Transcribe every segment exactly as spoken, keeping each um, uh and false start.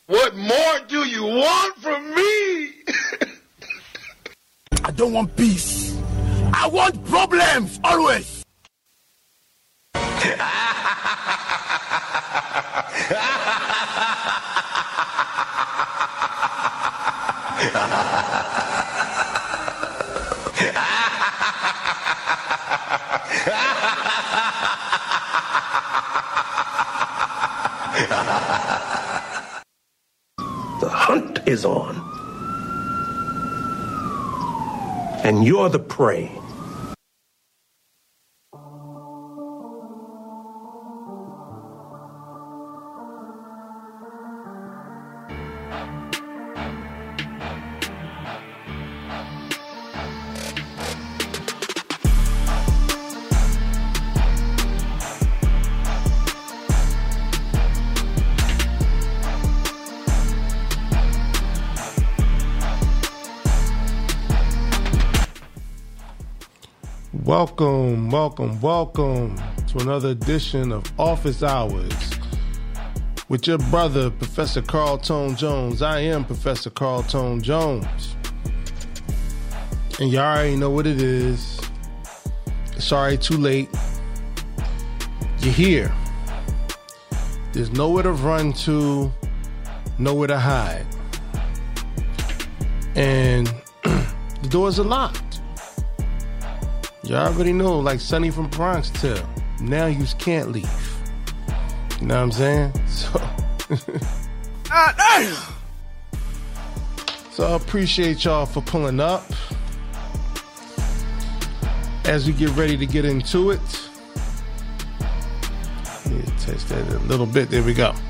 What more do you want from me? I don't want peace. I want problems, always. The hunt is on. And you're the prey. Welcome, welcome, welcome to another edition of Office Hours with your brother, Professor Carl Tone Jones. I am Professor Carl Tone Jones. And you already know what it is. It's already too late. You're here. There's nowhere to run to, nowhere to hide. And the doors are locked. You already know, like Sonny from Bronx tell. Now you can't leave. You know what I'm saying? So, so I appreciate y'all for pulling up. As we get ready to get into it, let me test that a little bit. There we go.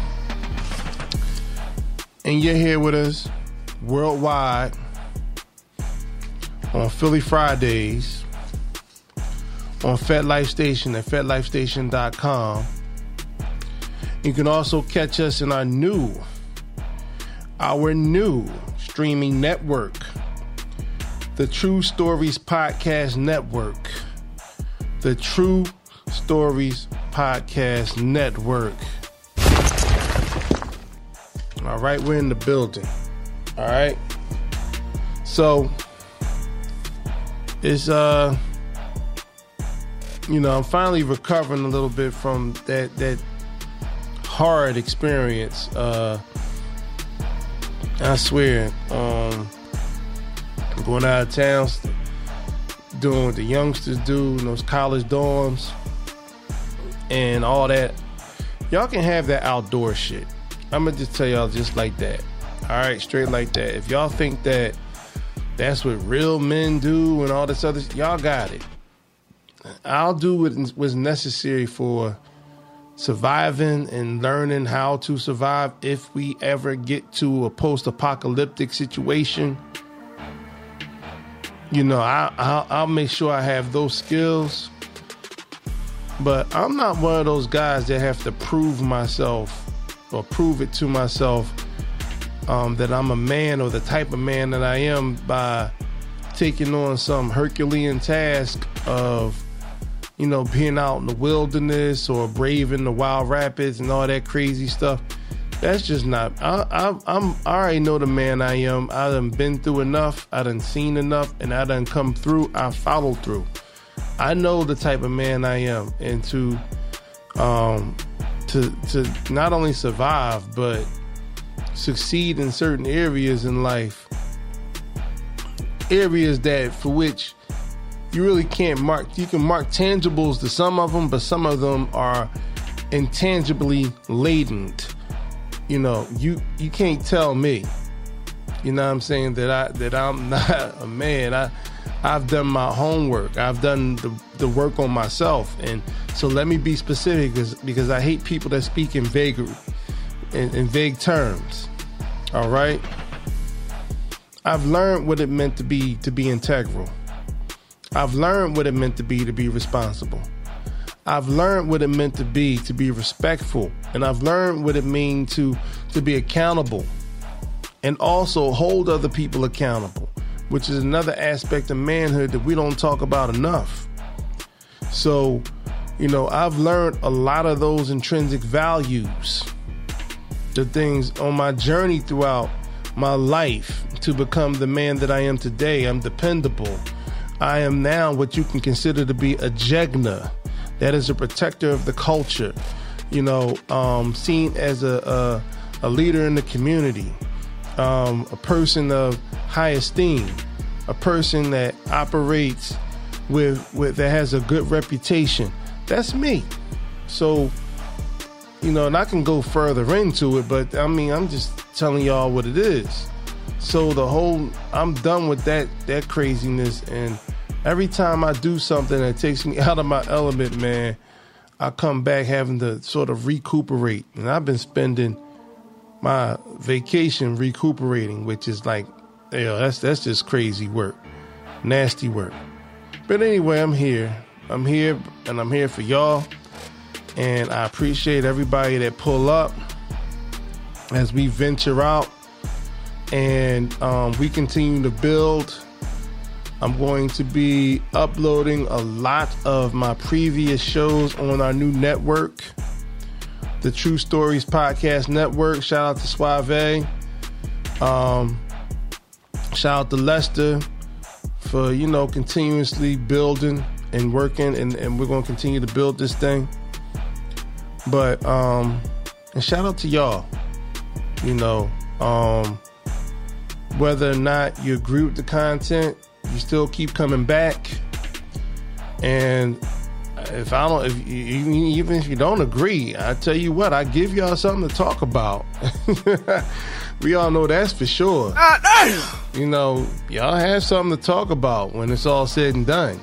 And you're here with us worldwide on Philly Fridays. On FetLife Station at fet life station dot com. You can also catch us in our new, our new streaming network, the True Stories Podcast Network. The True Stories Podcast Network. All right, we're in the building. All right. So, it's, uh, you know, I'm finally recovering a little bit from that that hard experience. Uh, I swear, um, going out of town, doing what the youngsters do in those college dorms and all that. Y'all can have that outdoor shit. I'm gonna just tell y'all just like that. All right, straight like that. If y'all think that that's what real men do and all this other, y'all got it. I'll do what was necessary for surviving and learning how to survive if we ever get to a post-apocalyptic situation. You know, I, I'll, I'll make sure I have those skills. But I'm not one of those guys that have to prove myself or prove it to myself um, that I'm a man or the type of man that I am by taking on some Herculean task of, you know, being out in the wilderness or braving the wild rapids and all that crazy stuff. That's just not, I, I, I'm, I already know the man I am. I done been through enough. I done seen enough, and I done come through. I followed through. I know the type of man I am, and to, um, to, to not only survive, but succeed in certain areas in life, areas that for which you really can't mark. You can mark tangibles to some of them, but some of them are intangibly laden. You know, you you can't tell me, you know what I'm saying, that I that I'm not a man. I I've done my homework. I've done the, the work on myself. And so let me be specific, because because I hate people that speak in vague in, in vague terms. All right. I've learned what it meant to be to be integral. I've learned what it meant to be to be responsible. I've learned what it meant to be to be respectful. And I've learned what it means to, to be accountable and also hold other people accountable, which is another aspect of manhood that we don't talk about enough. So, you know, I've learned a lot of those intrinsic values. the things on my journey throughout my life to become the man that I am today. I'm dependable. I am now what you can consider to be a Jegna. That is a protector of the culture. You know, um, seen as a, a, a leader in the community, um, a person of high esteem, a person that operates with, with that has a good reputation. That's me. So, you know, and I can go further into it, but I mean, I'm just telling y'all what it is. So the whole, I'm done with that, that craziness. And every time I do something that takes me out of my element, man, I come back having to sort of recuperate. And I've been spending my vacation recuperating, which is like, you know, that's, that's just crazy work, nasty work. But anyway, I'm here. I'm here and I'm here for y'all. And I appreciate everybody that pull up as we venture out and um, we continue to build. I'm going to be uploading a lot of my previous shows on our new network, the True Stories Podcast Network. Shout out to Suave. Um, shout out to Lester for, you know, continuously building and working, and, and we're going to continue to build this thing. But, um, and shout out to y'all, you know, um, whether or not you agree with the content, you still keep coming back. And if I don't, if you, even if you don't agree, I tell you what, I give y'all something to talk about. We all know that's for sure. Ah, you know, y'all have something to talk about when it's all said and done.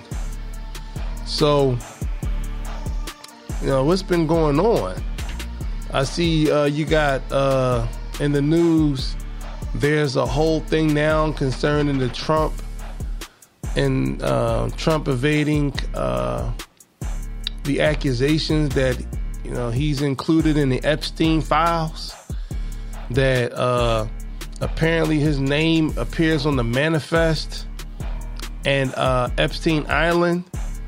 So, you know, what's been going on? I see uh, you got uh, in the news, there's a whole thing now concerning the Trump and uh, Trump evading uh, the accusations that, you know, he's included in the Epstein files, that uh, apparently his name appears on the manifest and uh, Epstein Island.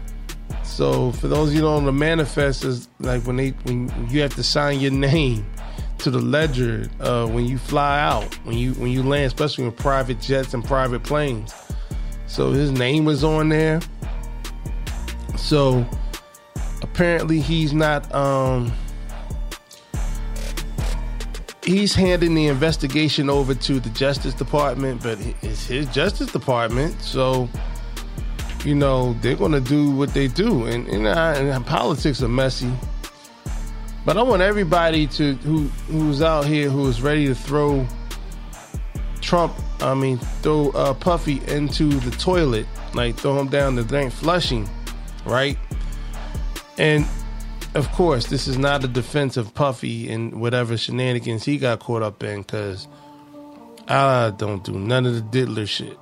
So for those of you who don't know, the manifest is like when they when you have to sign your name to the ledger uh, when you fly out, when you when you land, especially with private jets and private planes. So his name was on there. So apparently he's not. Um, he's handing the investigation over to the Justice Department, but it's his Justice Department, so. You know, they're going to do what they do. And, and, I, and politics are messy. But I want everybody to who who's out here who is ready to throw Trump, I mean, throw uh, Puffy into the toilet, like throw him down the drain, flushing, right? And, of course, this is not a defense of Puffy and whatever shenanigans he got caught up in, because I don't do none of the diddler shit.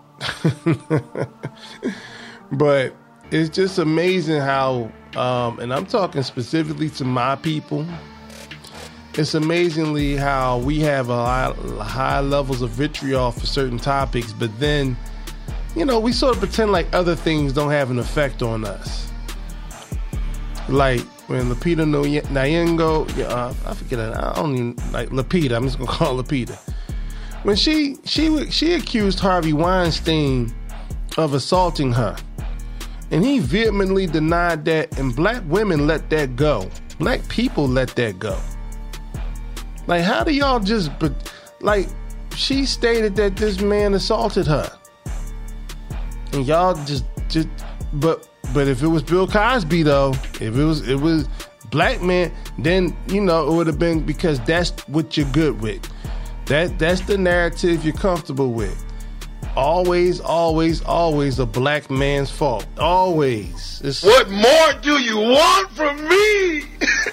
But it's just amazing how, um, and I'm talking specifically to my people, it's amazingly how we have a high, high levels of vitriol for certain topics, but then, you know, we sort of pretend like other things don't have an effect on us. Like when Lupita Nyong'o, uh, I forget it, I don't even, like Lupita, I'm just going to call her Lupita. When she, she, she accused Harvey Weinstein of assaulting her. And he vehemently denied that, and black women let that go. Black people let that go. Like, how do y'all just, like, she stated that this man assaulted her. And y'all just, just, but, but if it was Bill Cosby, though, if it was, it was black man, then, you know, it would have been because that's what you're good with. That, that's the narrative you're comfortable with. Always, always, always a black man's fault. Always. It's, what more do you want from me?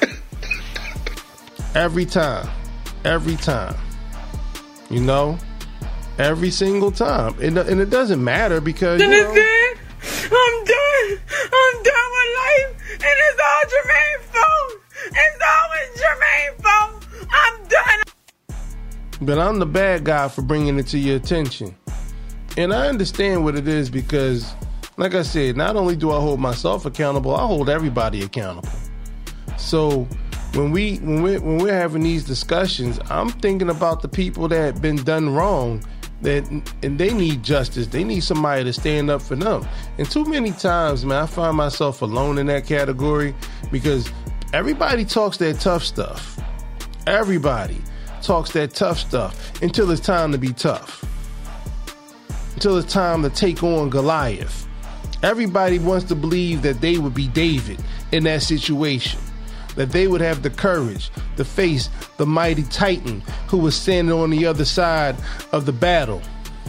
Every time. Every time. You know? Every single time. And, and it doesn't matter because, you know, I'm done. I'm done with life. And it's all Jermaine's fault. It's always Jermaine's fault. I'm done. But I'm the bad guy for bringing it to your attention. And I understand what it is because, like I said, not only do I hold myself accountable, I hold everybody accountable. So when we when we when we're having these discussions, I'm thinking about the people that have been done wrong, that and they need justice. They need somebody to stand up for them. And too many times, man, I find myself alone in that category because everybody talks that tough stuff. Everybody talks that tough stuff until it's time to be tough. Until it's time to take on Goliath. Everybody wants to believe that they would be David in that situation. That they would have the courage to face the mighty Titan who was standing on the other side of the battle.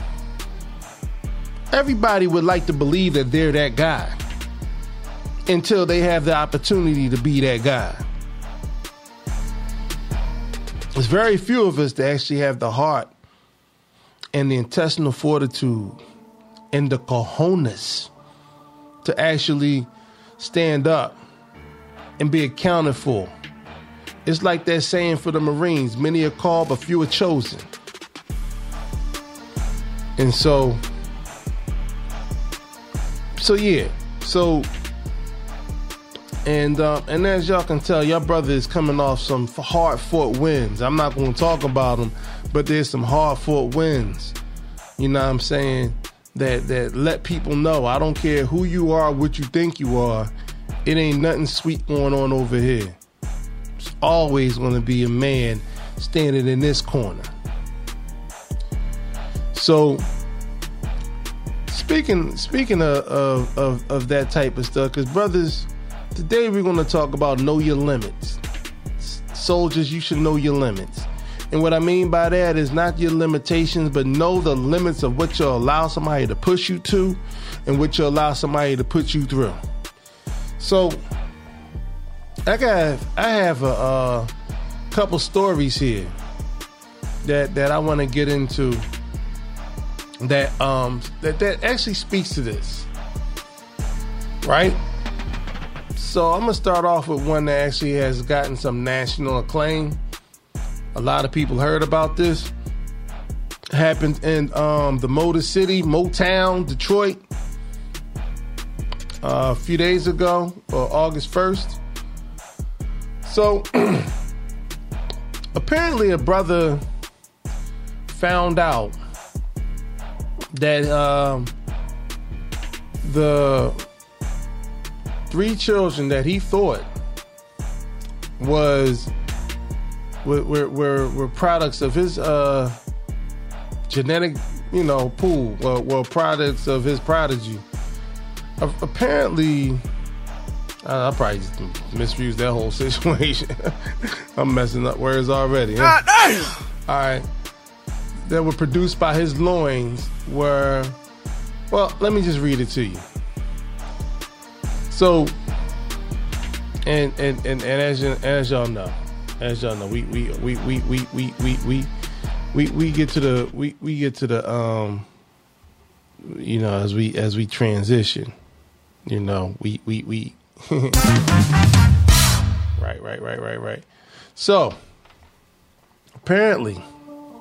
Everybody would like to believe that they're that guy until they have the opportunity to be that guy. There's very few of us that actually have the heart and the intestinal fortitude and the cojones to actually stand up and be accounted for. It's like that saying for the Marines, many are called, but few are chosen. And so, so yeah, so, and uh, and as y'all can tell, your brother is coming off some hard-fought wins. I'm not going to talk about them, but there's some hard-fought wins. You know what I'm saying? That that let people know, I don't care who you are, what you think you are, it ain't nothing sweet going on over here. There's always going to be a man standing in this corner. So, speaking speaking of of, of, of that type of stuff, because brothers, today we're going to talk about know your limits. Soldiers, you should know your limits. And what I mean by that is not your limitations, but know the limits of what you'll allow somebody to push you to and what you'll allow somebody to put you through. So, I got, I have a, a couple stories here that that I want to get into that um that that actually speaks to this, right? So I'm gonna start off with one that actually has gotten some national acclaim. A lot of people heard about this. It happened in um, the Motor City, Motown, Detroit. Uh, a few days ago, or August first. So, apparently a brother found out that um, the three children that he thought was were, were, were, were products of his uh, genetic, you know, pool, were, were products of his prodigy. Uh, apparently, I probably just misused that whole situation. I'm messing up words already. Huh? All right. That were produced by his loins were, well, let me just read it to you. So, and and and, and as you, as y'all know, as y'all know, we we we we we we we we we, we get to the we, we get to the um, you know, as we as we transition. You know, we, we, we, right, right, right, right, right. So, apparently,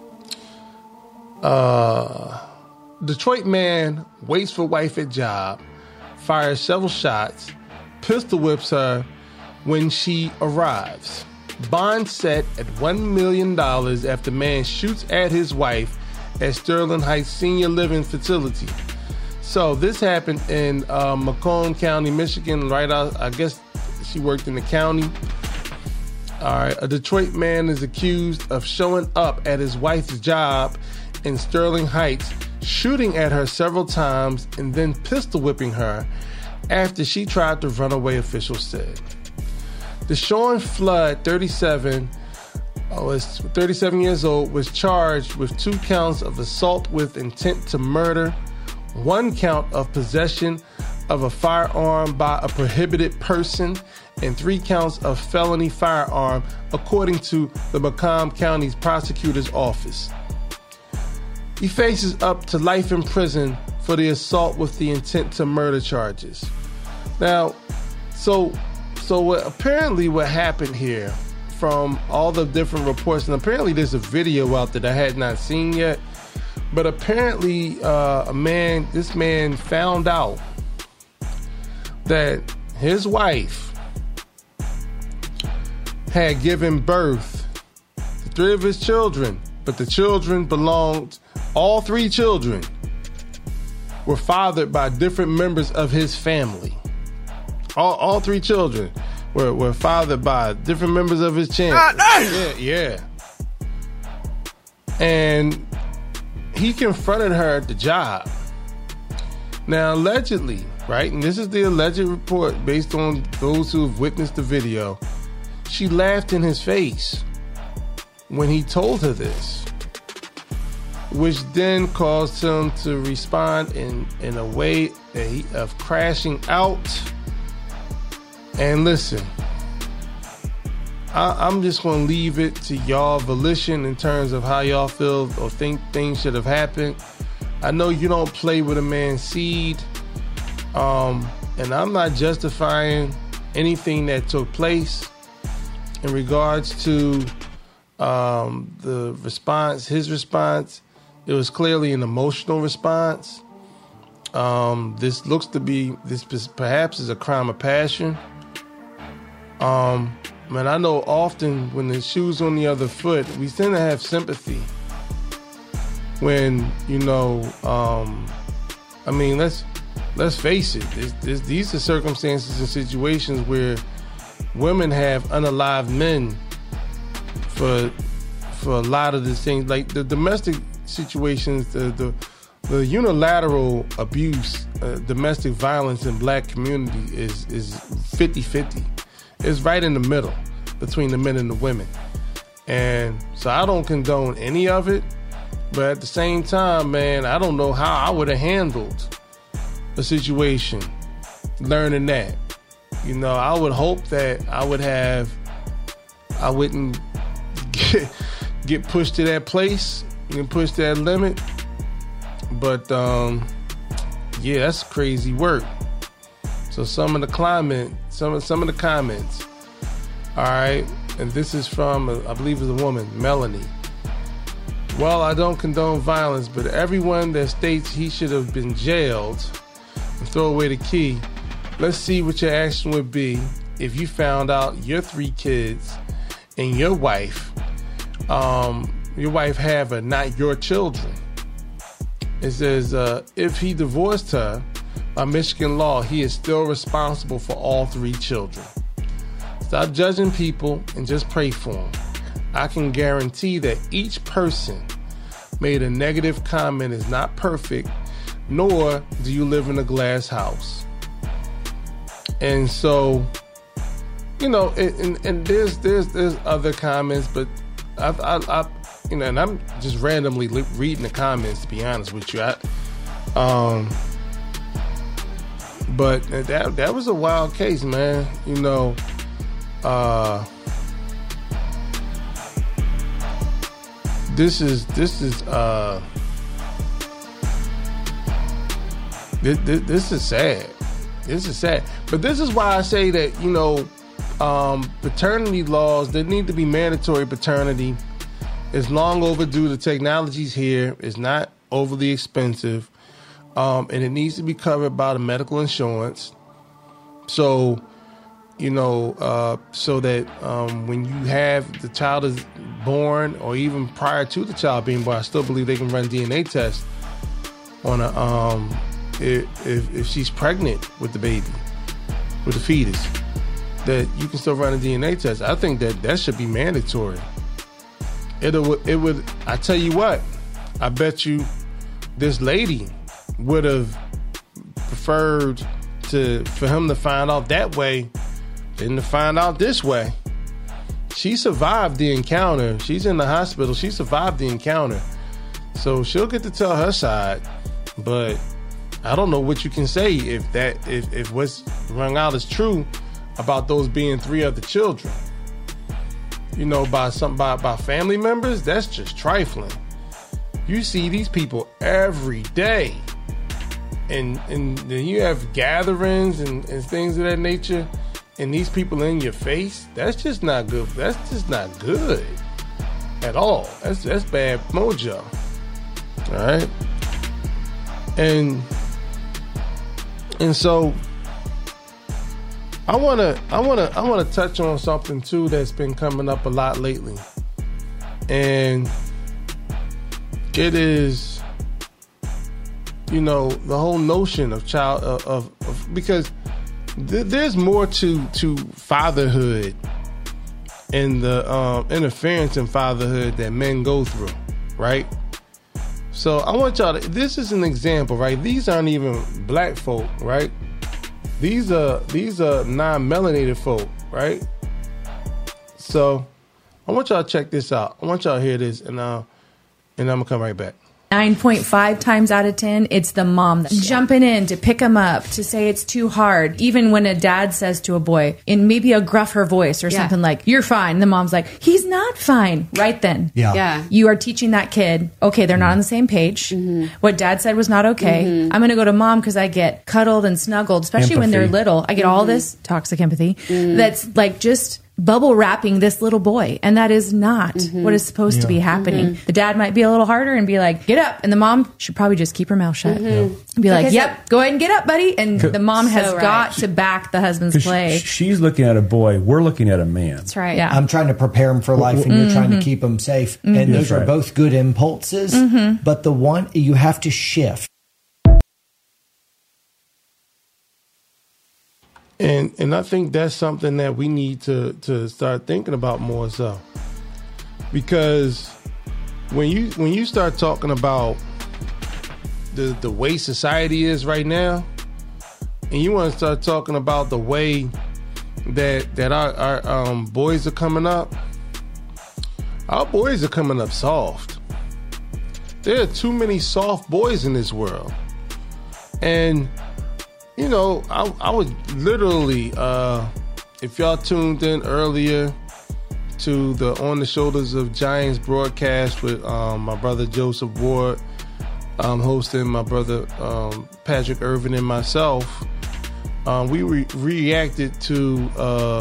uh, Detroit man waits for wife at job, fires several shots, pistol whips her when she arrives. Bond set at one million dollars after man shoots at his wife at Sterling Heights Senior Living Facility. So this happened in uh, Macomb County, Michigan, right out, I guess she worked in the county. All right, a Detroit man is accused of showing up at his wife's job in Sterling Heights, shooting at her several times and then pistol whipping her after she tried to run away, officials said. Deshaun Flood, thirty-seven, oh, is thirty-seven years old, was charged with two counts of assault with intent to murder, one count of possession of a firearm by a prohibited person, and three counts of felony firearm, according to the Macomb County's prosecutor's office. He faces up to life in prison for the assault with the intent to murder charges. Now, so so what, apparently what happened here from all the different reports, and apparently there's a video out that I had not seen yet, but apparently uh, a man, this man found out that his wife had given birth to three of his children, but the children belonged, all three children were fathered by different members of his family. All, all three children were, were fathered by different members of his family. Yeah, yeah. And he confronted her at the job. Now, allegedly, right, and this is the alleged report based on those who have witnessed the video, she laughed in his face when he told her this, which then caused him to respond in, in a way that he, of crashing out. And listen, I, I'm just going to leave it to y'all volition in terms of how y'all feel or think things should have happened. I know you don't play with a man's seed, um, and I'm not justifying anything that took place in regards to um, the response, his response. It was clearly an emotional response. Um, this looks to be, this perhaps is a crime of passion. Um, man, I know often when the shoe's on the other foot, we tend to have sympathy. When, you know, um, I mean, let's let's face it. This, this, these are circumstances and situations where women have unalived men for for a lot of these things, like the domestic situations, the the, the unilateral abuse, uh, domestic violence in black community is is fifty-fifty. It's right in the middle between the men and the women. And so I don't condone any of it. But at the same time, man, I don't know how I would have handled a situation learning that. You know, I would hope that I would have, I wouldn't get, get pushed to that place and pushed to that limit. But, um, yeah, that's crazy work. So some of the climate, some of, some of the comments, all right, and this is from, I believe it's a woman, Melanie. Well, I don't condone violence, but everyone that states he should have been jailed and throw away the key, let's see what your action would be if you found out your three kids and your wife, um, your wife have are not your children. It says, uh, if he divorced her, by Michigan law, he is still responsible for all three children. Stop judging people and just pray for them. I can guarantee that each person made a negative comment is not perfect, nor do you live in a glass house. And so, you know, and, and there's there's there's other comments, but I, I, I you know, and I'm just randomly reading the comments to be honest with you. I, um, but that that was a wild case, man. You know, uh. This is this is uh this, this, this is sad. This is sad. But this is why I say that, you know, um, paternity laws, they need to be mandatory paternity. It's long overdue. The technology's here. It's not overly expensive, um, and it needs to be covered by the medical insurance. So, you know, uh, so that um, when you have the child is born, or even prior to the child being born, I still believe they can run D N A tests on a um, if, if if she's pregnant with the baby, with the fetus, that you can still run a D N A test. I think that that should be mandatory. It would, it would. I tell you what, I bet you this lady would have preferred to for him to find out that way than to find out this way. She survived the encounter. She's in the hospital. She survived the encounter. So she'll get to tell her side. But I don't know what you can say if that if, if what's rung out is true about those being three other children. You know, by some by, by family members, that's just trifling. You see these people every day. And and then you have gatherings and, and things of that nature. And these people in your face, that's just not good. That's just not good at all. That's that's bad mojo. All right. And and so I wanna, I wanna, I wanna touch on something too that's been coming up a lot lately, and it is, you know, the whole notion of child of, of, of because th- there's more to to fatherhood and the um, interference in fatherhood that men go through, right? So I want y'all to, this is an example, right? These aren't even black folk, right? These are these are non-melanated folk, right? So I want y'all to check this out. I want y'all to hear this, and uh, and I'm gonna come right back. nine point five times out of ten, it's the mom that's jumping in to pick him up, to say it's too hard. Even when a dad says to a boy, in maybe a gruffer voice or Yeah. something like, you're fine. The mom's like, he's not fine. Right then. Yeah. Yeah. You are teaching that kid, okay, they're not on the same page. Mm-hmm. What dad said was not okay. Mm-hmm. I'm going to go to mom because I get cuddled and snuggled, especially when they're Empathy. little. I get all this toxic empathy Mm-hmm. that's like just bubble wrapping this little boy. And that is not Mm-hmm. what is supposed to be happening. The dad might be a little harder and be like, get up. And the mom should probably just keep her mouth shut. Mm-hmm. Be like, Because yep, that- go ahead and get up, buddy. And the mom has So right. got to back the husband's 'Cause play. sh- she's looking at a boy. We're looking at a man. That's right. Yeah. I'm trying to prepare him for life, and you're trying to keep him safe. And those That's are right. both good impulses. But the one you have to shift. And and I think that's something that we need to to start thinking about more so. Because when you when you start talking about the the way society is right now, and you want to start talking about the way that that our, our um, boys are coming up, our boys are coming up soft. There are too many soft boys in this world. And you know, I, I would literally, uh, if y'all tuned in earlier to the On the Shoulders of Giants broadcast with um, my brother Joseph Ward, um, hosting my brother um, Patrick Irvin and myself, um, we re- reacted to uh,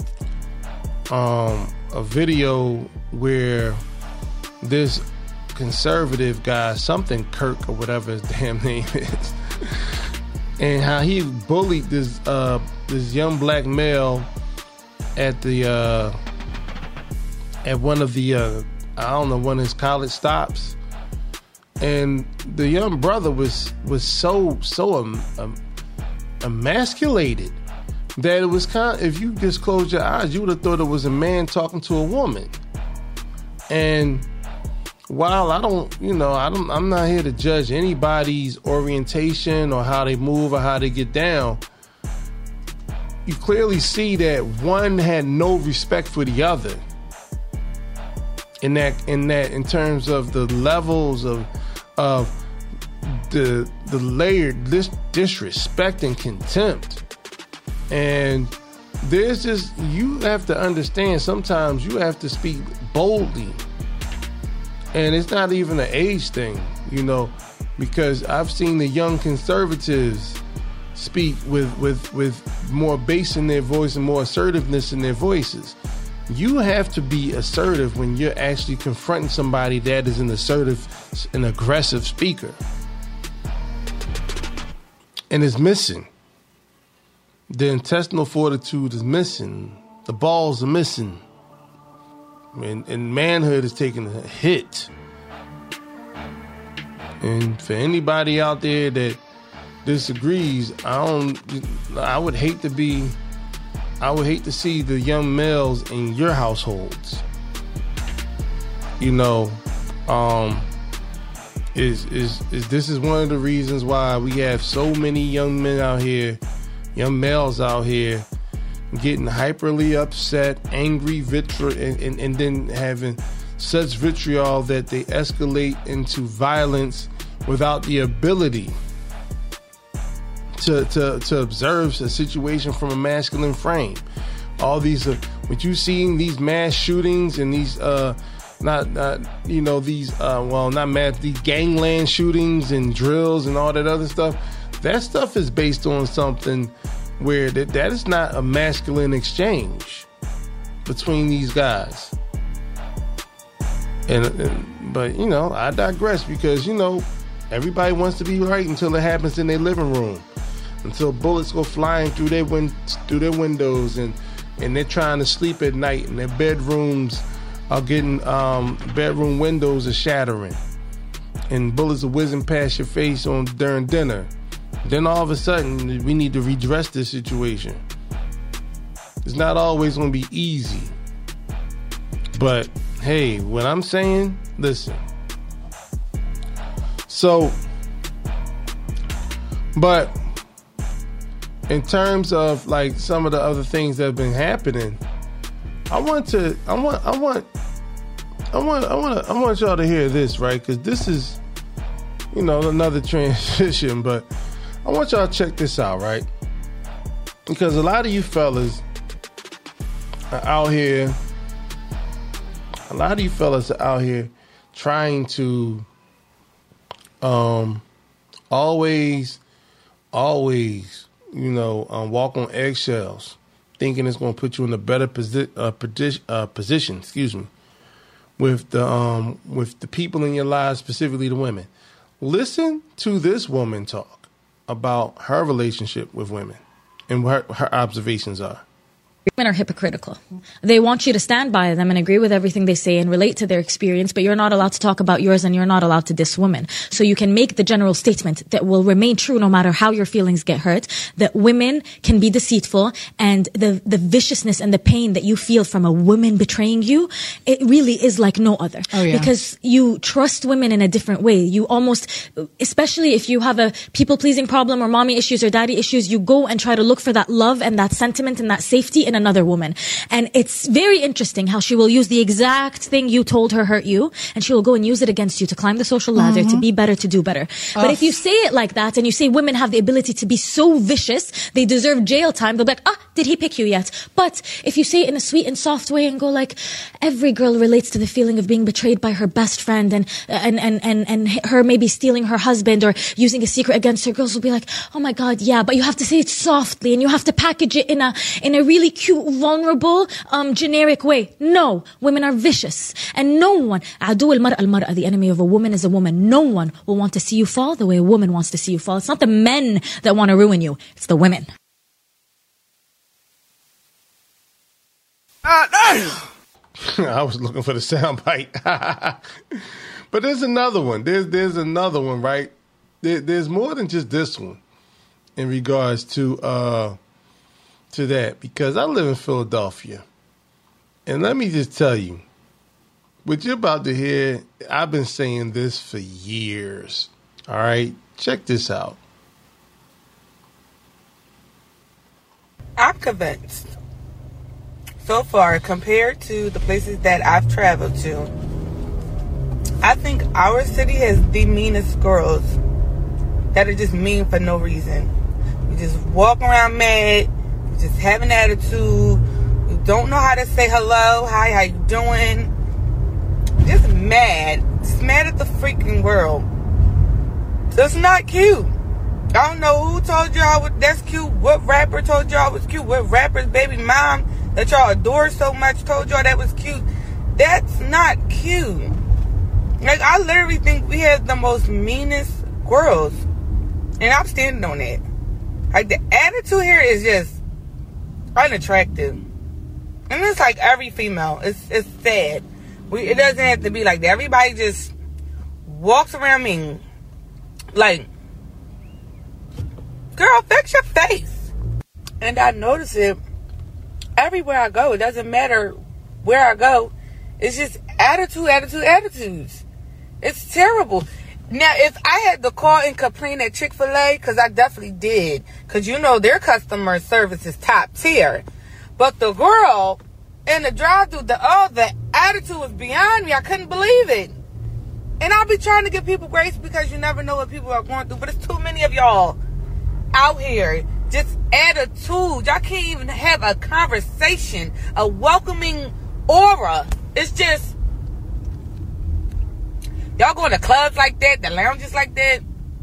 um, a video where this conservative guy, something Kirk or whatever his damn name is, and how he bullied this uh, this young black male at the uh, at one of the uh, I don't know one of his college stops, and the young brother was was so so um, um, emasculated that it was kind of, if you just close your eyes, you would have thought it was a man talking to a woman. And while I don't, you know, I don't, I'm not here to judge anybody's orientation or how they move or how they get down, you clearly see that one had no respect for the other. In that, in that, in terms of the levels of, of the the layered dis- disrespect and contempt, and there's just, you have to understand. Sometimes you have to speak boldly. And it's not even an age thing, you know, because I've seen the young conservatives speak with, with, with more bass in their voice and more assertiveness in their voices. You have to be assertive when you're actually confronting somebody that is an assertive and aggressive speaker. And it's missing. The intestinal fortitude is missing. The balls are missing. And, and manhood is taking a hit. And for anybody out there that disagrees, I don't. I would hate to be. I would hate to see the young males in your households. You know, um, is is is this is one of the reasons why we have so many young men out here, young males out here, getting hyperly upset, angry, vitri- and, and, and then having such vitriol that they escalate into violence without the ability to, to, to observe a situation from a masculine frame. All these, uh, what you seeing, these mass shootings and these, uh, not, not, you know, these, uh, well, not mass, these gangland shootings and drills and all that other stuff. That stuff is based on something where that, that is not a masculine exchange between these guys. And, and but you know, I digress, because you know everybody wants to be right until it happens in their living room. until bullets go flying through their win- through their windows, and and they're trying to sleep at night, and their bedrooms are getting um, bedroom windows are shattering, and bullets are whizzing past your face on during dinner. Then all of a sudden, we need to redress this situation. It's not always going to be easy. But, hey, what I'm saying, listen. So, but in terms of like some of the other things that have been happening, I want to, I want, I want, I want, I want, I want y'all to hear this, right? Because this is, you know, another transition, but I want y'all to check this out, right? Because a lot of you fellas are out here, a lot of you fellas are out here trying to um, always, always, you know, um, walk on eggshells, thinking it's going to put you in a better posi- uh, posi- uh, position, excuse me, with the um, with the people in your lives, specifically the women. Listen to this woman talk about her relationship with women and what her, her observations are. Women are hypocritical. They want you to stand by them and agree with everything they say and relate to their experience, but you're not allowed to talk about yours and you're not allowed to diss women. So you can make the general statement that will remain true no matter how your feelings get hurt, that women can be deceitful, and the, the viciousness and the pain that you feel from a woman betraying you, it really is like no other. Oh, yeah. Because you trust women in a different way. You almost, especially if you have a people-pleasing problem or mommy issues or daddy issues, you go and try to look for that love and that sentiment and that safety in another woman. And it's very interesting how she will use the exact thing you told her hurt you, and she will go and use it against you to climb the social ladder, mm-hmm. to be better, to do better. Oh. But if you say it like that and you say women have the ability to be so vicious, they deserve jail time, they'll be like, ah, did he pick you yet? But if you say it in a sweet and soft way and go like, every girl relates to the feeling of being betrayed by her best friend, and and and and, and her maybe stealing her husband or using a secret against her, girls will be like, oh my God, yeah, but you have to say it softly and you have to package it in a in a really cute, vulnerable, um, generic way. No, women are vicious, and no one, عدو المرأة المرأة, the enemy of a woman is a woman. No one will want to see you fall the way a woman wants to see you fall. It's not the men that want to ruin you, it's the women. I was looking for the soundbite. But there's another one. There's there's another one, right? There, there's more than just this one in regards to uh, to that, because I live in Philadelphia, and let me just tell you, what you're about to hear, I've been saying this for years. All right, check this out. I'm convinced, so far, compared to the places that I've traveled to, I think our city has the meanest girls that are just mean for no reason. You just walk around mad, you just have an attitude, you don't know how to say hello, hi, how you doing? Just mad. Just mad at the freaking world. That's not cute. I don't know who told y'all that's cute, what rapper told y'all was cute, what rapper's baby mom that y'all adore so much told y'all that was cute. That's not cute. Like, I literally think we have the most meanest girls, and I'm standing on that. Like, the attitude here is just unattractive, and it's like every female. It's it's sad. We it doesn't have to be like that. Everybody just walks around mean. Like, girl, fix your face. And I notice it everywhere I go. It doesn't matter where I go. It's just attitude, attitude, attitudes. It's terrible. Now, if I had to call and complain at Chick-fil-A, because I definitely did, because you know their customer service is top tier. But the girl in the drive-thru, the oh, the attitude was beyond me. I couldn't believe it. And I'll be trying to give people grace because you never know what people are going through. But it's too many of y'all out here. Just attitude. Y'all can't even have a conversation, a welcoming aura. It's just, y'all going to clubs like that, the lounges like that.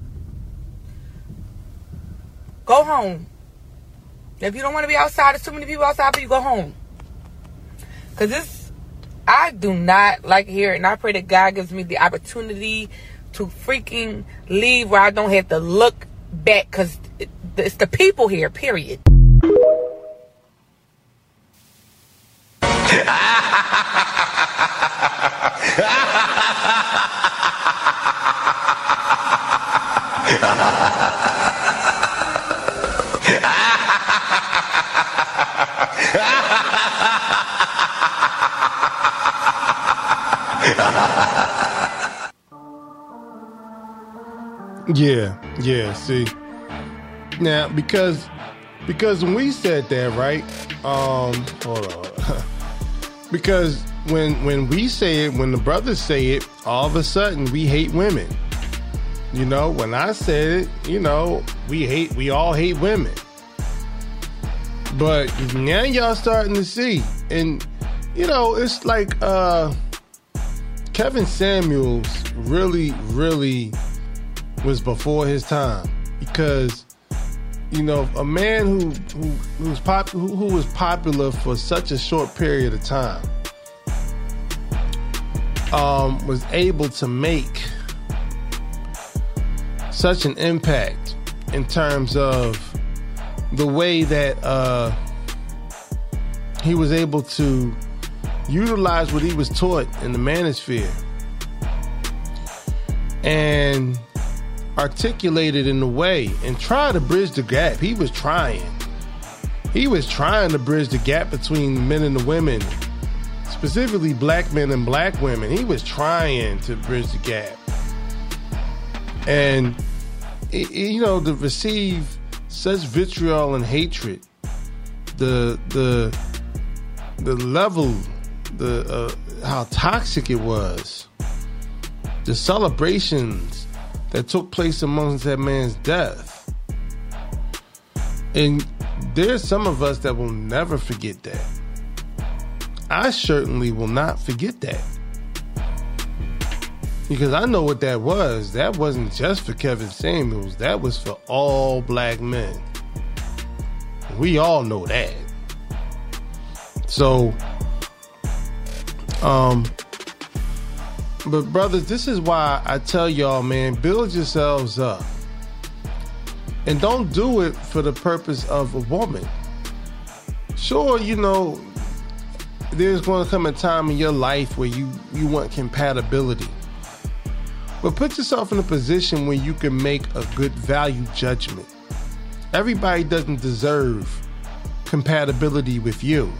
Go home. If you don't want to be outside, there's too many people outside, but you go home. Because this, I do not like here, and I pray that God gives me the opportunity to freaking leave where I don't have to look back because it's the people here, period. Yeah, yeah, see. Now, because because when we said that, right? Um, hold on. Because when when we say it, when the brothers say it, all of a sudden we hate women. You know, when I said it, you know, we hate we all hate women. But now y'all starting to see. And you know, it's like uh Kevin Samuels really, really was before his time, because you know a man who who who's pop who, who was popular for such a short period of time um, was able to make such an impact in terms of the way that uh, he was able to utilize what he was taught in the manosphere and articulate it in a way and try to bridge the gap. He was trying. He was trying to bridge the gap between the men and the women, specifically black men and black women. He was trying to bridge the gap. And, it, you know, to receive such vitriol and hatred, the the the level, the uh, how toxic it was, the celebrations that took place amongst that man's death. And there's some of us that will never forget that. I certainly will not forget that. Because I know what that was. That wasn't just for Kevin Samuels. That was for all black men. We all know that. So, um... but brothers, this is why I tell y'all, man, build yourselves up. And don't do it for the purpose of a woman. Sure, you know, there's going to come a time in your life where you, you want compatibility. But put yourself in a position where you can make a good value judgment. Everybody doesn't deserve compatibility with you.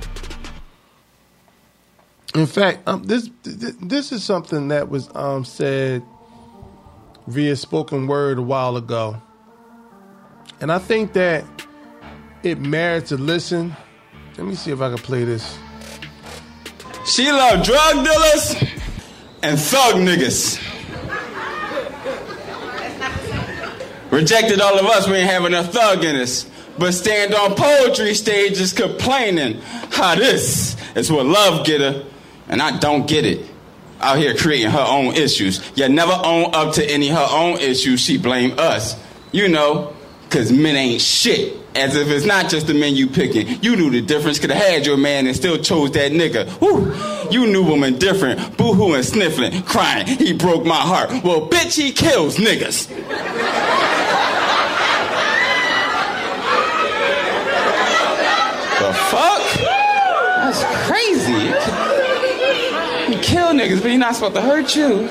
In fact, um, this this is something that was um, said via spoken word a while ago. And I think that it merits a listen. Let me see if I can play this. She love drug dealers and thug niggas. Rejected all of us, we ain't have enough thug in us. But stand on poetry stages complaining how this is what love get her. And I don't get it. Out here creating her own issues. You never own up to any her own issues. She blame us. You know, because men ain't shit. As if it's not just the men you picking. You knew the difference. Could have had your man and still chose that nigga. Woo. You knew woman different. Boo-hoo and sniffling. Crying. He broke my heart. Well, bitch, he kills niggas. The fuck? That's crazy. He kill niggas, but he not supposed to hurt you.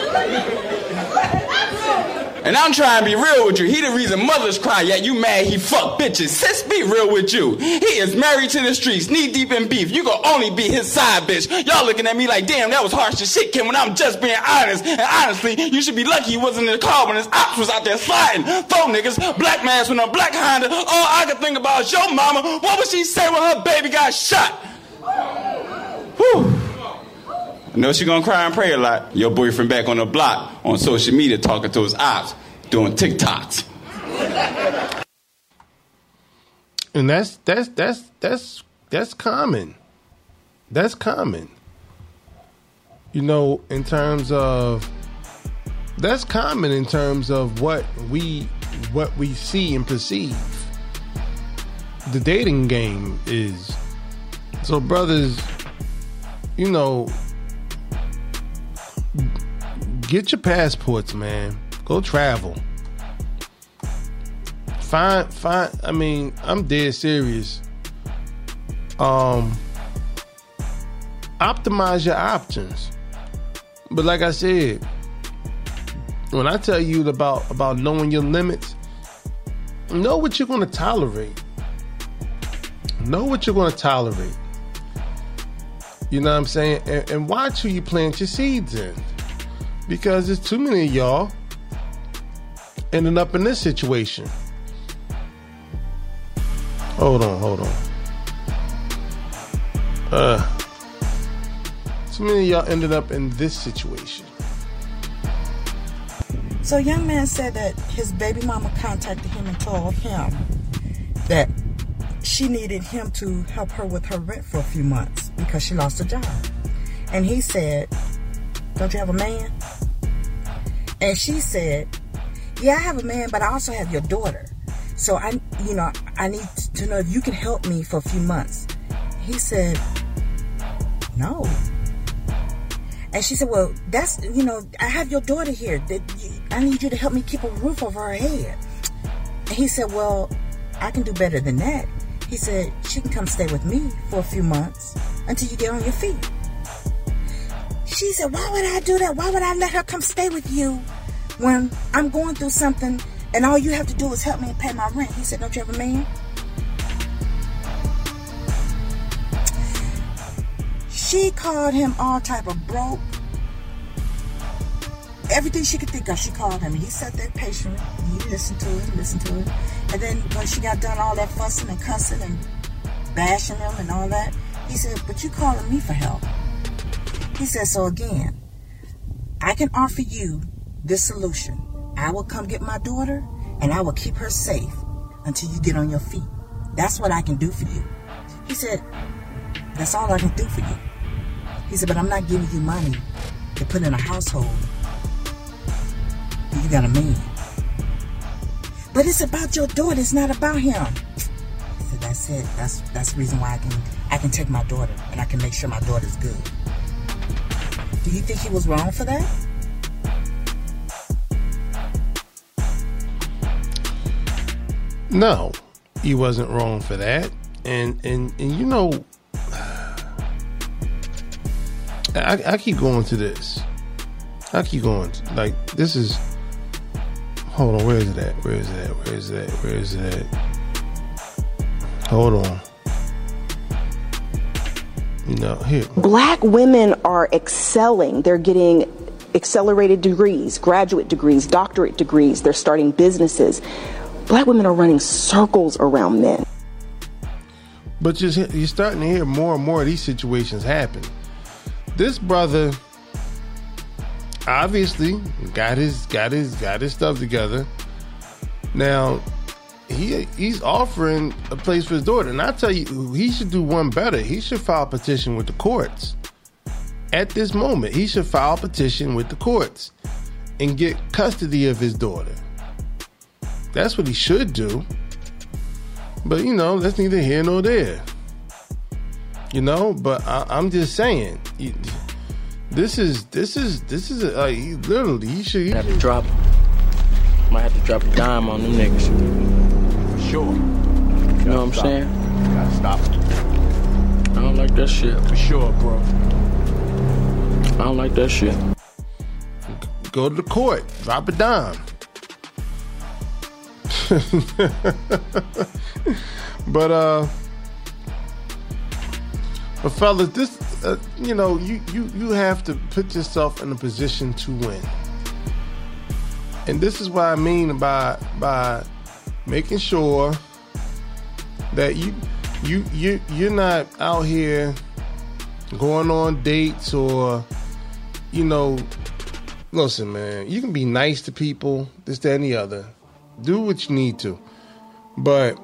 And I'm trying to be real with you. He the reason mothers cry, yet you mad he fuck bitches. Sis, be real with you. He is married to the streets, knee deep in beef. You gon' only be his side bitch. Y'all looking at me like, damn, that was harsh as shit, Kim, when I'm just being honest. And honestly, you should be lucky he wasn't in the car when his ops was out there sliding. Throw niggas, black mask with a black Honda. All I could think about is your mama. What would she say when her baby got shot? Whew. I know she gonna cry and pray a lot. Your boyfriend back on the block on social media talking to his ops, doing TikToks. And that's that's that's that's that's common. That's common. You know, in terms of that's common in terms of what we what we see and perceive. The dating game is. So brothers, you know, get your passports, man. Go travel. Fine, fine. I mean, I'm dead serious. Um, optimize your options. But like I said, when I tell you about, about knowing your limits, know what you're going to tolerate. Know what you're going to tolerate. You know what I'm saying? And, and watch who you plant your seeds in. Because there's too many of y'all ending up in this situation. Hold on, hold on. Uh, too many of y'all ended up in this situation. So, young man said that his baby mama contacted him and told him that she needed him to help her with her rent for a few months because she lost her job. And he said, "Don't you have a man?" And she said, "Yeah, I have a man, but I also have your daughter. So I, you know, I need to know if you can help me for a few months." He said, "No." And she said, "Well, that's, you know, I have your daughter here. I need you to help me keep a roof over her head." And he said, "Well, I can do better than that." He said, "She can come stay with me for a few months until you get on your feet." She said, "Why would I do that? Why would I let her come stay with you when I'm going through something and all you have to do is help me and pay my rent?" He said, "Don't you have a man?" She called him all type of broke. Everything she could think of, she called him. And he sat there patiently. He listened to it, listened to it. And then when she got done all that fussing and cussing and bashing him and all that, he said, "But you calling me for help." He said, "So again, I can offer you this solution. I will come get my daughter and I will keep her safe until you get on your feet. That's what I can do for you." He said, "That's all I can do for you." He said, "But I'm not giving you money to put in a household. You got a man. But it's about your daughter. It's not about him." He said, "That's it. That's that's the reason why I can I can take my daughter and I can make sure my daughter's good." Do you think he was wrong for that? No, he wasn't wrong for that. And and, and you know, I, I keep going to this. I keep going. To, like, this is... Hold on, where is it at? Where is it at? Where is it at? Where is it at? Hold on. You know, here. Black women are excelling. They're getting accelerated degrees, graduate degrees, doctorate degrees. They're starting businesses. Black women are running circles around men. But you're, you're starting to hear more and more of these situations happen. This brother obviously got his got his got his stuff together. Now he he's offering a place for his daughter, and I tell you, he should do one better. He should file a petition with the courts. At this moment, he should file a petition with the courts and get custody of his daughter. That's what he should do. But you know, that's neither here nor there. You know, but I, I'm just saying. He, This is this is this is uh, he, literally he should he have to drop. Might have to drop a dime on them niggas. For sure. You know what I'm saying? You gotta stop it. I don't like that shit. For sure, bro. I don't like that shit. Go to the court. Drop a dime. but uh, but fellas, this. Uh, you know, you, you, you have to put yourself in a position to win. And this is what I mean by by making sure that you you you you're not out here going on dates or, you know, listen, man, you can be nice to people, this, that, and the other. Do what you need to. But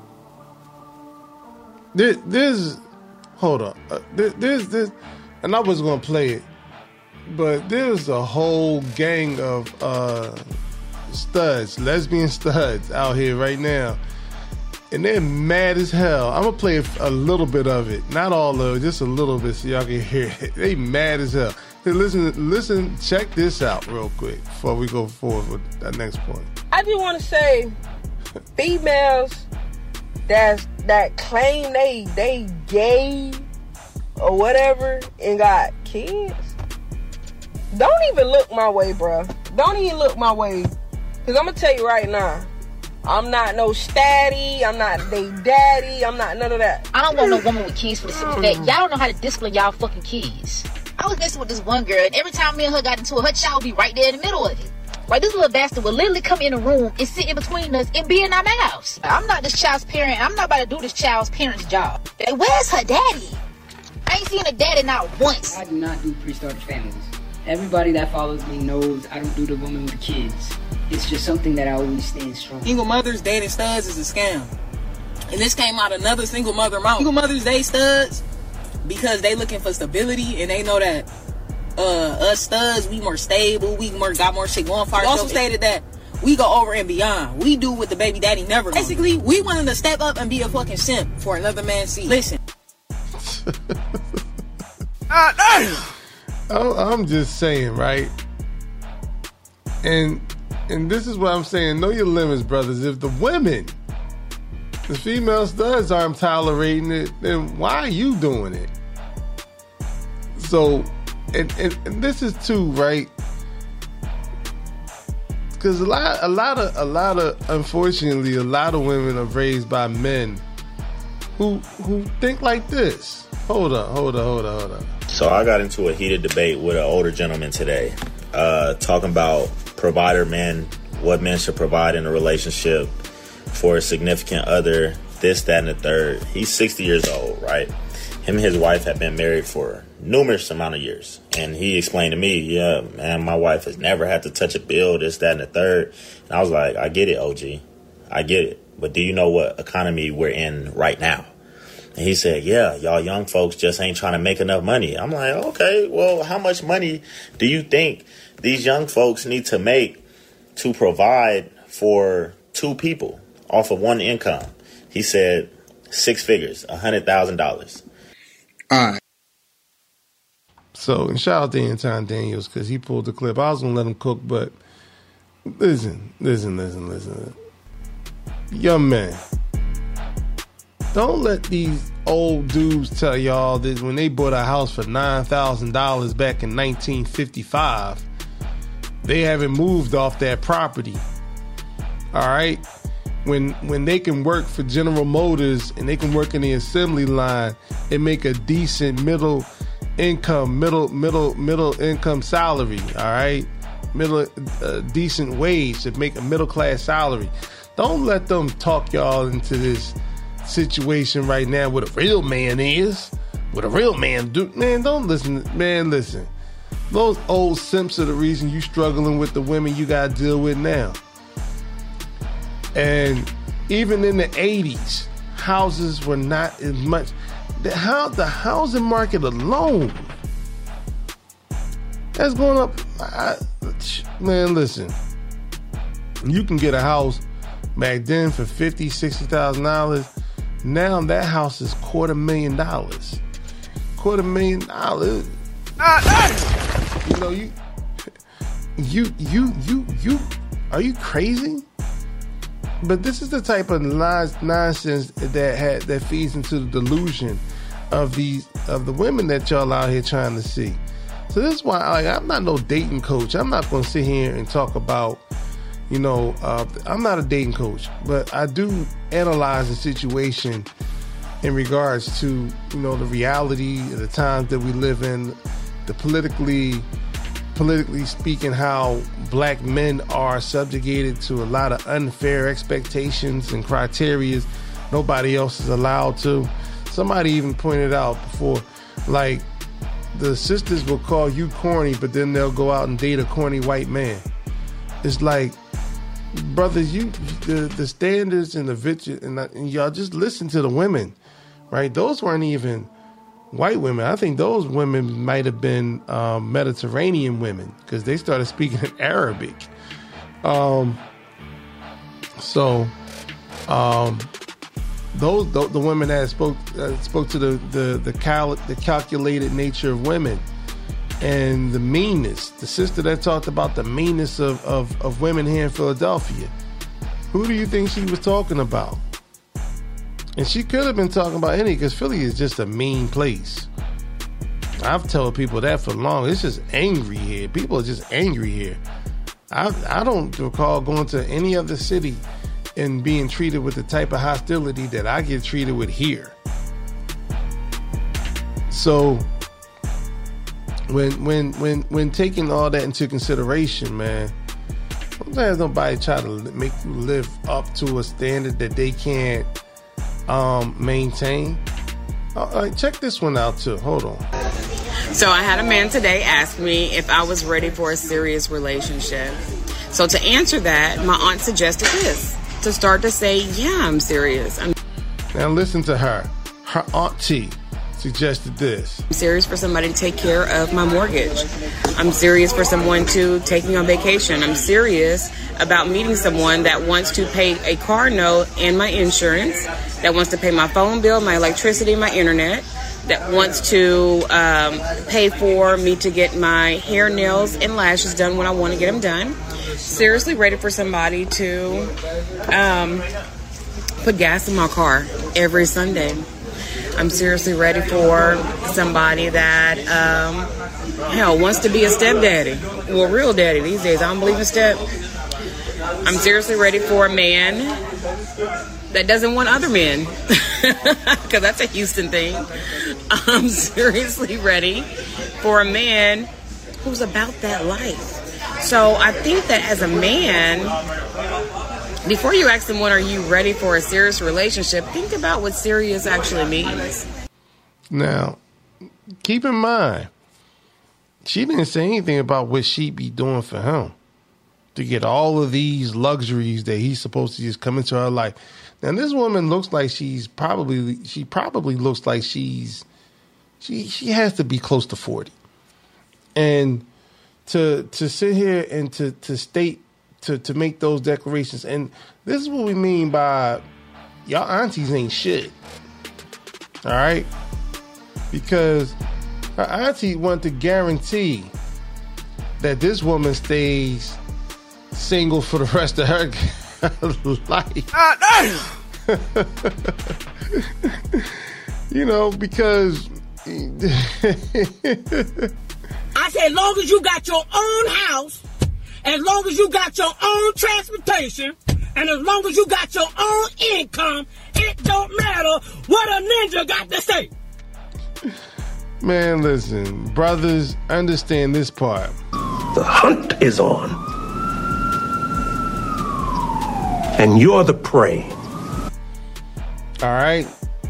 there, there's Hold on. Uh, there, there's this, and I was gonna play it, but there's a whole gang of uh, studs, lesbian studs out here right now, and they're mad as hell. I'm gonna play a little bit of it, not all of it, just a little bit, so y'all can hear it. They mad as hell. Hey, listen, listen, check this out real quick before we go forward with that next point. I just want to say females that's that claim they they gay or whatever and got kids, don't even look my way, bro. Don't even look my way. Cause I'm gonna tell you right now, I'm not no statty, I'm not they daddy, I'm not none of that. I don't want no woman with kids for the simple fact y'all don't know how to discipline y'all fucking kids. I was messing with this one girl, and every time me and her got into it, her child would be right there in the middle of it. Like, this little bastard would literally come in the room and sit in between us and be in our mouths. I'm not this child's parent. I'm not about to do this child's parent's job. Like, where's her daddy? I ain't seen a daddy not once. I do not do pre-started families. Everybody that follows me knows I don't do the woman with kids. It's just something that I always stand strong. Single mothers dating studs is a scam. And this came out another single mother mouth. Single mothers date studs because they looking for stability and they know that uh, us studs, we more stable, we more got more shit going for ourselves. Also stated that we go over and beyond. We do what the baby daddy never gonna do. Basically, we wanted to step up and be a fucking simp for another man's seat. Listen. I'm just saying, right? And and this is what I'm saying. Know your limits, brothers. If the women, the female studs aren't tolerating it, then why are you doing it? So, and, and, and this is too, right? Because a lot, a lot of, a lot of, unfortunately, a lot of women are raised by men who who think like this. Hold on, hold on, hold on, hold on. So I got into a heated debate with an older gentleman today, uh, talking about provider men, what men should provide in a relationship for a significant other, this, that, and the third. He's sixty years old, right? Him and his wife have been married for numerous amount of years. And he explained to me, yeah, man, my wife has never had to touch a bill, this, that, and the third. And I was like, I get it, O G. I get it. But do you know what economy we're in right now? And he said, yeah, y'all young folks just ain't trying to make enough money. I'm like, okay, well, how much money do you think these young folks need to make to provide for two people off of one income? He said six figures, one hundred thousand dollars. All right. So, and shout out to Anton Daniels because he pulled the clip. I was going to let him cook, but listen, listen, listen, listen. Young man, don't let these old dudes tell y'all that when they bought a house for nine thousand dollars back in nineteen fifty-five, they haven't moved off that property. All right? When when they can work for General Motors and they can work in the assembly line and make a decent middle income, middle middle middle income salary, all right? Middle uh, decent wage to make a middle class salary. Don't let them talk y'all into this situation right now. What a real man is, what a real man do. Man, don't listen. Man, listen. Those old simps are the reason you struggling with the women you got to deal with now. And even in the eighties, houses were not as much. The, how, the housing market alone, that's going up. I, man, listen. You can get a house back then for fifty thousand dollars, sixty thousand dollars. Now that house is quarter million dollars. Quarter million dollars. You know, you, you, you, you, you, are you crazy? But this is the type of nonsense that had, that feeds into the delusion of these of the women that y'all out here trying to see. So this is why, like, I'm not no dating coach. I'm not going to sit here and talk about, you know, uh, I'm not a dating coach, but I do analyze the situation in regards to, you know, the reality of the times that we live in, the politically, politically speaking, how black men are subjugated to a lot of unfair expectations and criteria nobody else is allowed to. Somebody even pointed out before, like, the sisters will call you corny, but then they'll go out and date a corny white man. It's like, brothers, you the, the standards and the vigil, and, and y'all just listen to the women, right? Those weren't even white women. I think those women might have been um, Mediterranean women because they started speaking in Arabic. Um, so, um, those the, the women that spoke uh, spoke to the the the, cal- the calculated nature of women and the meanness. The sister that talked about the meanness of, of, of women here in Philadelphia. Who do you think she was talking about? And she could have been talking about any, because Philly is just a mean place. I've told people that for long. It's just angry here. People are just angry here. I I don't recall going to any other city and being treated with the type of hostility that I get treated with here. So when when when when taking all that into consideration, man, sometimes nobody try to make you live up to a standard that they can't um, maintain. All right, check this one out too. Hold on. So I had a man today ask me if I was ready for a serious relationship. So to answer that, my aunt suggested this, to start to say, yeah, I'm serious. I'm now listen to her. Her auntie suggested this. I'm serious for somebody to take care of my mortgage. I'm serious for someone to take me on vacation. I'm serious about meeting someone that wants to pay a car note and my insurance, that wants to pay my phone bill, my electricity, my internet, that wants to um, pay for me to get my hair, nails, and lashes done when I want to get them done. Seriously ready for somebody to um, put gas in my car every Sunday. I'm seriously ready for somebody that, um, hell, wants to be a stepdaddy. Well, real daddy these days. I don't believe in step. I'm seriously ready for a man that doesn't want other men, because that's a Houston thing. I'm seriously ready for a man who's about that life. So I think that as a man, before you ask someone, are you ready for a serious relationship, think about what serious actually means. Now, keep in mind, she didn't say anything about what she'd be doing for him to get all of these luxuries that he's supposed to just come into her life. Now, this woman looks like she's probably, she probably looks like she's, she she has to be close to forty. And to to sit here and to, to state, to, to make those declarations, and this is what we mean by y'all aunties ain't shit. All right? Because her auntie wanted to guarantee that this woman stays single for the rest of her life. You know, because I said, as long as you got your own house, as long as you got your own transportation, and as long as you got your own income, it don't matter what a ninja got to say. Man, listen, brothers, understand this part. The hunt is on. And you're the prey. All right.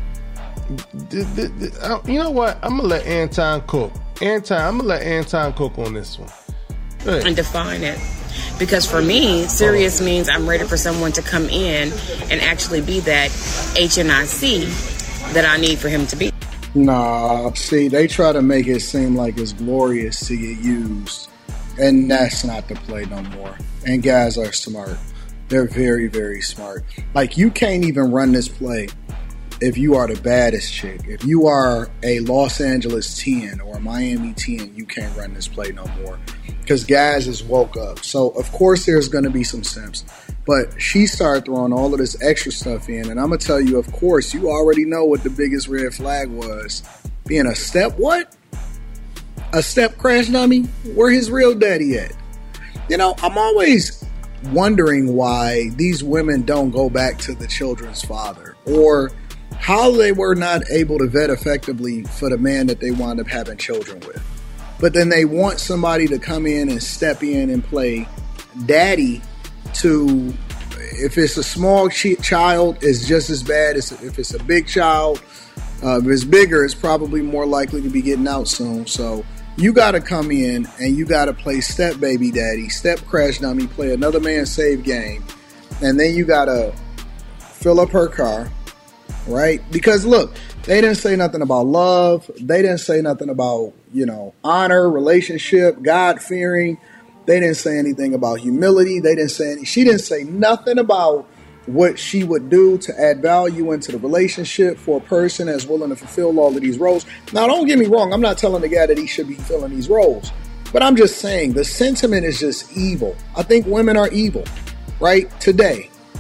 You know what? I'm going to let Anton cook. Anton, I'm going to let Anton cook on this one. Hey. And define it. Because for me, serious means I'm ready for someone to come in and actually be that H N I C that I need for him to be. Nah, see, they try to make it seem like it's glorious to get used. And that's not the play no more. And guys are smart. They're very, very smart. Like, you can't even run this play if you are the baddest chick. If you are a Los Angeles ten or a Miami ten, you can't run this play no more. Because guys just woke up. So, of course, there's going to be some simps. But she started throwing all of this extra stuff in. And I'm going to tell you, of course, you already know what the biggest red flag was. Being a step what? A step crash dummy? Where his real daddy at? You know, I'm always wondering why these women don't go back to the children's father, or how they were not able to vet effectively for the man that they wound up having children with. But then they want somebody to come in and step in and play daddy to, if it's a small ch- child, it's just as bad as if it's a big child. Uh, if it's bigger, it's probably more likely to be getting out soon. So you got to come in and you got to play step baby daddy, step crash dummy, play another man's save game. And then you got to fill up her car, right? Because look, they didn't say nothing about love. They didn't say nothing about, you know, honor, relationship, God-fearing. They didn't say anything about humility. They didn't say any, she didn't say nothing about what she would do to add value into the relationship for a person that's willing to fulfill all of these roles. Now, don't get me wrong. I'm not telling the guy that he should be filling these roles, but I'm just saying the sentiment is just evil. I think women are evil, right? Today,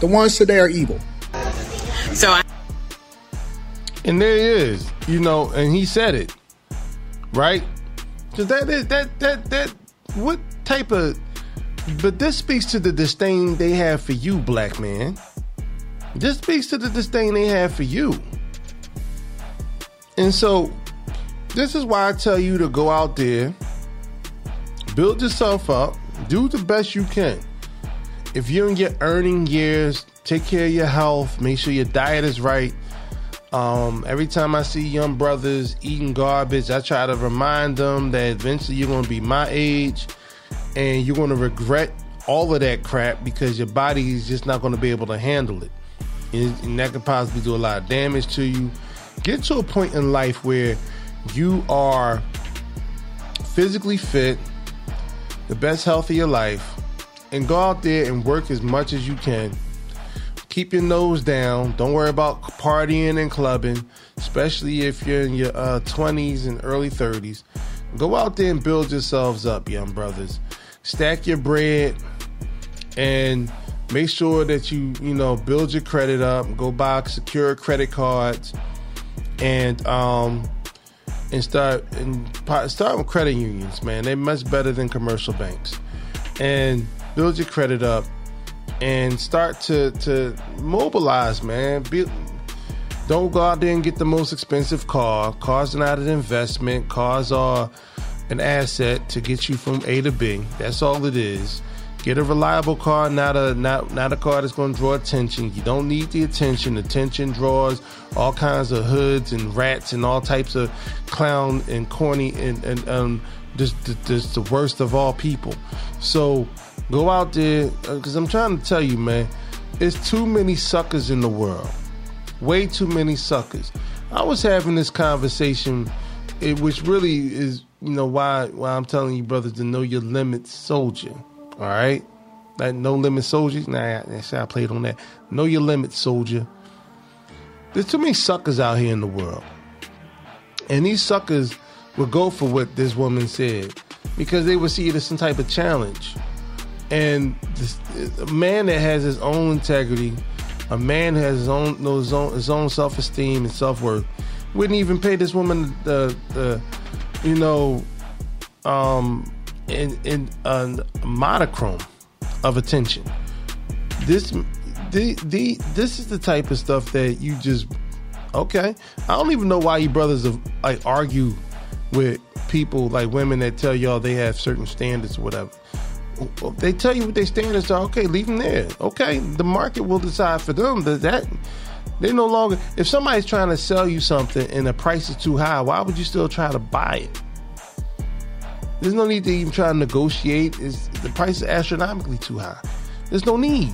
The ones today are evil. So, I- and there he is, you know, and he said it, right? So that is that that that what type of? But this speaks to the disdain they have for you, black man. This speaks to the disdain they have for you. And so, this is why I tell you to go out there, build yourself up, do the best you can. If you're in your earning years, take care of your health, make sure your diet is right. Um, every time I see young brothers eating garbage, I try to remind them that eventually you're going to be my age and you're going to regret all of that crap because your body is just not going to be able to handle it. And, and that could possibly do a lot of damage to you. Get to a point in life where you are physically fit, the best health of your life, and go out there and work as much as you can. Keep your nose down. Don't worry about partying and clubbing, especially if you're in your uh, twenties and early thirties. Go out there and build yourselves up, young brothers. Stack your bread and make sure that you, you know, build your credit up. Go buy secure credit cards and um and start and start with credit unions, man. They're much better than commercial banks. And build your credit up. And start to, to mobilize, man. Be, don't go out there and get the most expensive car. Cars are not an investment. Cars are an asset to get you from A to B. That's all it is. Get a reliable car, not a not not a car that's going to draw attention. You don't need the attention. Attention draws all kinds of hoods and rats and all types of clown and corny and and um just, just the worst of all people. So go out there, because I'm trying to tell you, man, it's too many suckers in the world. Way too many suckers. I was having this conversation, it, which really is, you know, why why I'm telling you, brothers, to know your limits, soldier. All right? That no limit soldier. Nah, I, I played on that. Know your limits, soldier. There's too many suckers out here in the world. And these suckers will go for what this woman said because they would see it as some type of challenge. And this, a man that has his own integrity, a man that has his own, knows his own, his own self-esteem and self-worth, wouldn't even pay this woman the, the you know, um, in, in a monochrome of attention. This, the, the, this is the type of stuff that you just, okay. I don't even know why you brothers have, like argue with people like women that tell y'all they have certain standards or whatever. They tell you what their standards are. Okay, leave them there. Okay, the market will decide for them. That, that they no longer. If somebody's trying to sell you something and the price is too high, why would you still try to buy it? There's no need to even try to negotiate. It's, the price is astronomically too high. There's no need,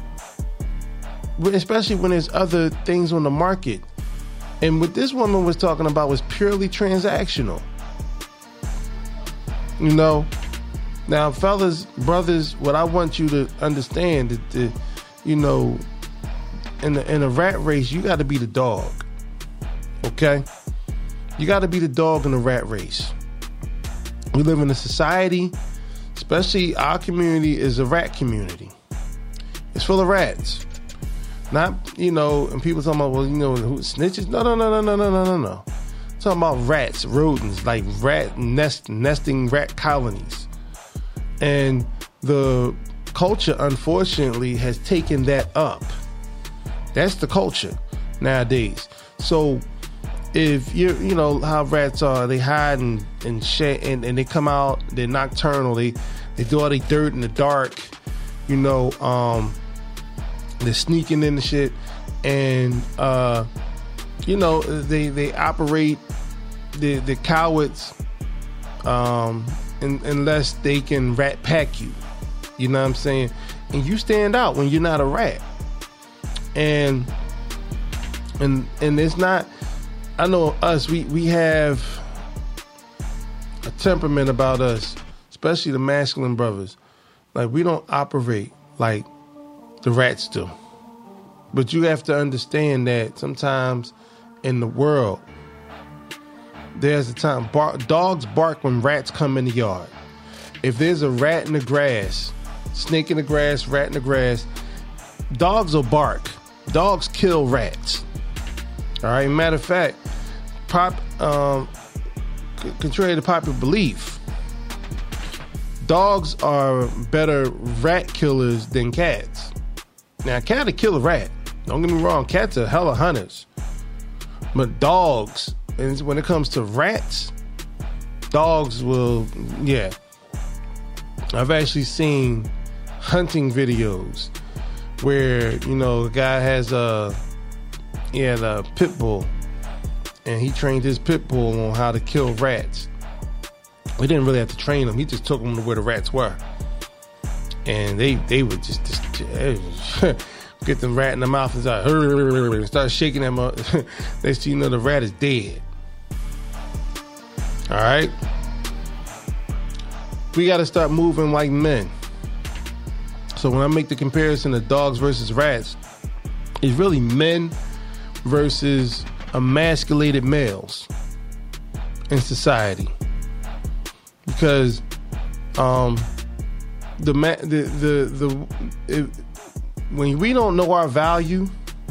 especially when there's other things on the market. And what this woman was talking about was purely transactional. You know. Now, fellas, brothers, what I want you to understand is that, you know, in the, in a rat race, you got to be the dog. Okay? You got to be the dog in the rat race. We live in a society, especially our community is a rat community. It's full of rats. Not, you know, and people talking about, well, you know, who, snitches? No, no, no, no, no, no, no, no, no. Talking about rats, rodents, like rat nest, nesting rat colonies. And the culture, unfortunately, has taken that up. That's the culture nowadays. So if you you know how rats are, they hide and and, sh- and and they come out, they're nocturnal, they they do all their dirt in the dark, you know, um, they're sneaking in the shit, and uh, you know they they operate the the cowards. Um, In, unless they can rat pack you, you know what I'm saying? And you stand out when you're not a rat. And and and it's not, I know us, we, we have a temperament about us, especially the masculine brothers. Like, we don't operate like the rats do. But you have to understand that sometimes in the world, there's a time, bar- dogs bark when rats come in the yard. If there's a rat in the grass, snake in the grass, rat in the grass, dogs will bark. Dogs kill rats. All right. Matter of fact, pop, um, c- contrary to popular belief, dogs are better rat killers than cats. Now, a cat will kill a rat. Don't get me wrong. Cats are hella hunters. But dogs, and when it comes to rats, dogs will, yeah. I've actually seen hunting videos where, you know, a guy has a, he had a pit bull, and he trained his pit bull on how to kill rats. We didn't really have to train them. He just took them to where the rats were. And they, they would just, just get them rat in the mouth and start, and start shaking them up. Next thing you know, the rat is dead. All right? We got to start moving like men. So when I make the comparison of dogs versus rats, it's really men versus emasculated males in society. Because um, the, the, the, the, it, when we don't know our value,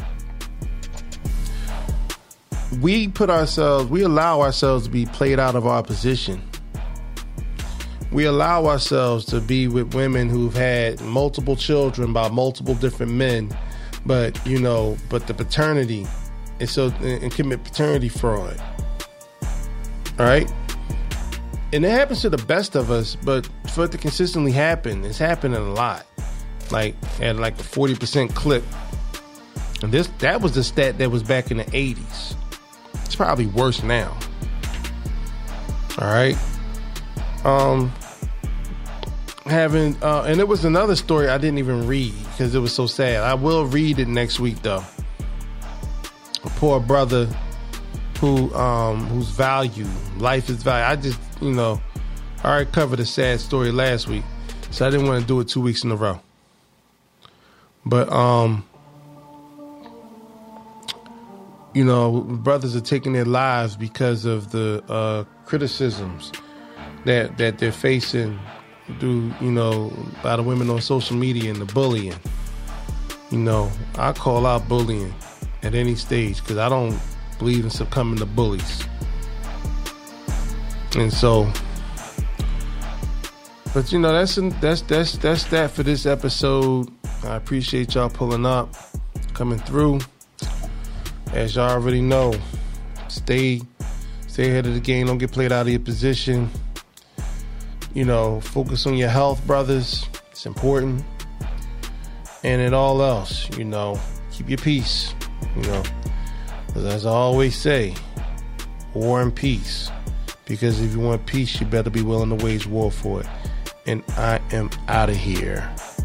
we put ourselves, we allow ourselves to be played out of our position. We allow ourselves to be with women who've had multiple children by multiple different men, but, you know, but the paternity is so, and commit paternity fraud. All right? And it happens to the best of us, but for it to consistently happen, it's happening a lot. Like at like a forty percent clip. And this that was the stat that was back in the eighties. It's probably worse now. All right. Um having uh and it was another story I didn't even read because it was so sad. I will read it next week though. A poor brother who um whose value, life is value. I just, you know, I already covered a sad story last week, so I didn't want to do it two weeks in a row. But, um, you know, brothers are taking their lives because of the uh, criticisms that that they're facing through, you know, by the women on social media and the bullying. You know, I call out bullying at any stage because I don't believe in succumbing to bullies. And so, but you know, that's that's that's that's that for this episode. I appreciate y'all pulling up, coming through. As y'all already know, stay stay ahead of the game. Don't get played out of your position. You know, focus on your health, brothers. It's important. And in all else, you know, keep your peace. You know, as I always say, war and peace. Because if you want peace, you better be willing to wage war for it. And I am out of here.